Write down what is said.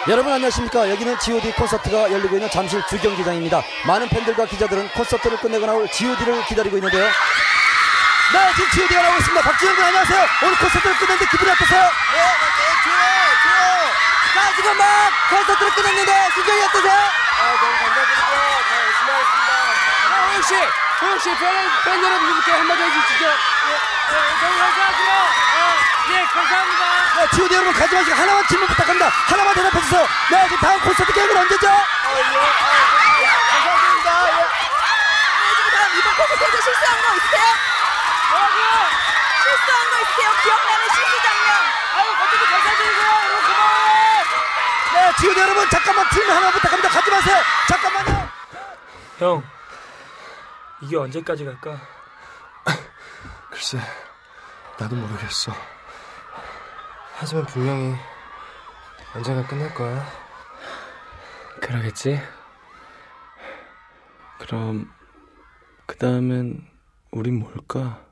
여러분 안녕하십니까. 여기는 G.O.D 콘서트가 열리고 있는 잠실 주경기장입니다. 많은 팬들과 기자들은 콘서트를 끝내고 나올 G.O.D를 기다리고 있는데요. 네, 지금 G.O.D가 나오고 있습니다. 박지현 군 안녕하세요. 오늘 콘서트를 끝냈는데 기분이 어떠세요? 네, 좋아요. 자, 지금 막 콘서트를 끝냈는데 심정이 어떠세요? 너무 감사드리고요. 열심히 하겠습니다. 호영씨, 팬 여러분들께 한마디 해주시죠. 너무 감사하고요. 예, 감사합니다. 네, G.O.D 여러분 가지 마시고 하나만 질문 부탁합니다. 하나만 대답해주세요. 네, 지금 다음 콘서트 계획은 언제죠? 감사드립니다. 네, 지금 다음 이번 콘서트에서 실수한 거 있으세요? 뭐라고요? 실수한 거 있으세요? 기억나는 실수 장면. 아유, 어쨌든 감사드리고요. 여러분 고마워요. 네, G.O.D 여러분 잠깐만 질문 하나 부탁합니다. 가지 마세요. 잠깐만요. 형, 이게 언제까지 갈까? 글쎄, 나도 모르겠어. 하지만 분명히 언젠가 끝날 거야. 그러겠지? 그럼 그 다음엔 우린 뭘까?